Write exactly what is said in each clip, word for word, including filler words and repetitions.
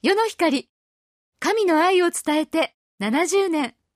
世の光、神の愛を伝えてななじゅうねん。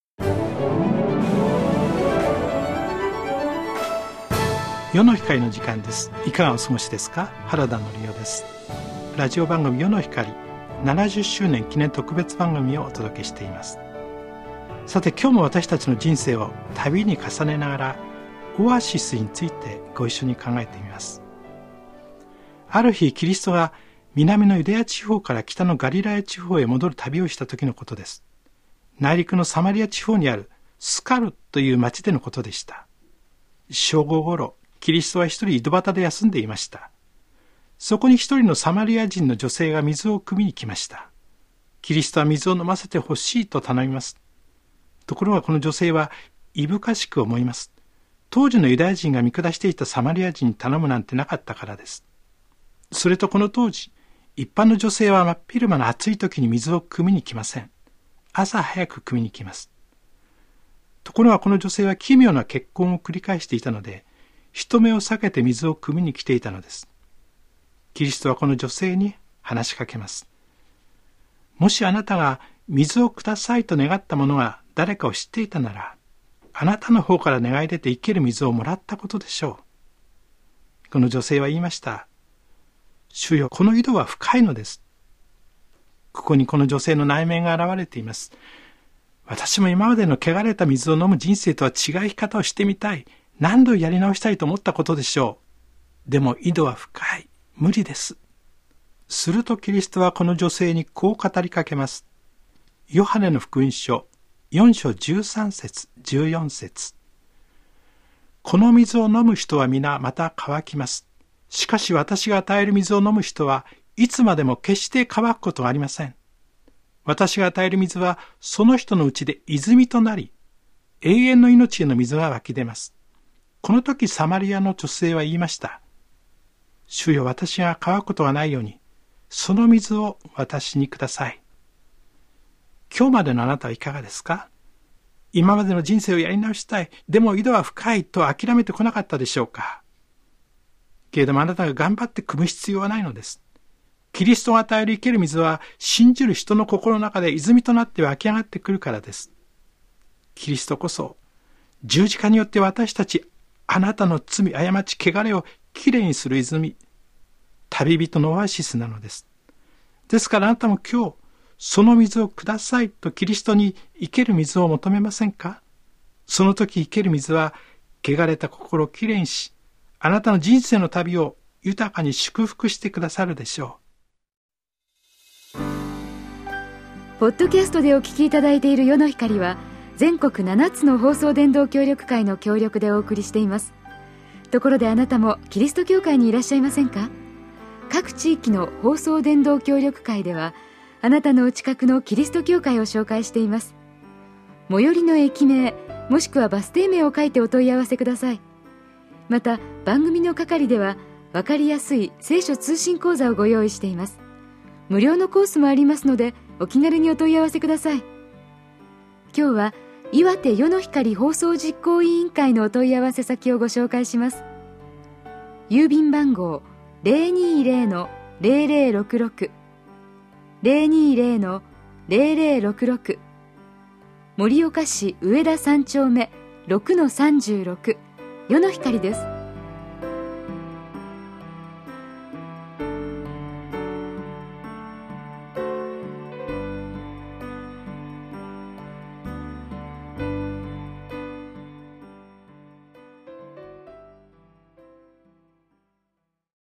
世の光の時間です。いかがお過ごしですか？原田則夫です。ラジオ番組世の光ななじゅっしゅうねん記念特別番組をお届けしています。さて、今日も私たちの人生を旅に重ねながらオアシスについてご一緒に考えてみます。ある日、キリストが南のユダヤ地方から北のガリラヤ地方へ戻る旅をした時のことです。内陸のサマリア地方にあるスカルという町でのことでした。正午ごろ、キリストは一人井戸端で休んでいました。そこに一人のサマリア人の女性が水を汲みに来ました。キリストは水を飲ませてほしいと頼みます。ところがこの女性はいぶかしく思います。当時のユダヤ人が見下していたサマリア人に頼むなんてなかったからです。それとこの当時、一般の女性は真っ昼間の暑い時に水を汲みに来ません。朝早く汲みに来ます。ところがこの女性は奇妙な結婚を繰り返していたので、人目を避けて水を汲みに来ていたのです。キリストはこの女性に話しかけます。もしあなたが水をくださいと願った者が誰かを知っていたなら、あなたの方から願い出て生ける水をもらったことでしょう。この女性は言いました。主よ、この井戸は深いのです。ここにこの女性の内面が現れています。私も今までの汚れた水を飲む人生とは違う生き方をしてみたい。何度やり直したいと思ったことでしょう。でも井戸は深い。無理です。するとキリストはこの女性にこう語りかけます。ヨハネの福音書よんしょじゅうさんせつじゅうよんせつ。この水を飲む人は皆また乾きます。しかし私が与える水を飲む人はいつまでも決して乾くことがありません。私が与える水はその人のうちで泉となり、永遠の命への水が湧き出ます。この時サマリアの女性は言いました。主よ、私が乾くことがないように、その水を私にください。今日までのあなたはいかがですか？今までの人生をやり直したい。でも井戸は深いと諦めてこなかったでしょうか？けれどもあなたが頑張って汲む必要はないのです。キリストが与える生ける水は信じる人の心の中で泉となって湧き上がってくるからです。キリストこそ十字架によって私たちあなたの罪、過ち、汚れをきれいにする泉、旅人のオアシスなのです。ですからあなたも今日その水をくださいとキリストに生ける水を求めませんか？その時生ける水は汚れた心をきれいにし、あなたの人生の旅を豊かに祝福してくださるでしょう。ポッドキャストでお聞きいただいている世の光は全国ななつの放送伝道協力会の協力でお送りしています。ところであなたもキリスト教会にいらっしゃいませんか？各地域の放送伝道協力会ではあなたのお近くのキリスト教会を紹介しています。最寄りの駅名もしくはバス停名を書いてお問い合わせください。また番組の係では分かりやすい聖書通信講座をご用意しています。無料のコースもありますのでお気軽にお問い合わせください。今日は岩手世の光放送実行委員会のお問い合わせ先をご紹介します。郵便番号 ゼロにーゼロのゼロゼロろくろく ゼロにーゼロのゼロゼロろくろく、盛岡市上田さん丁目ろくのさんじゅうろく、世の光です。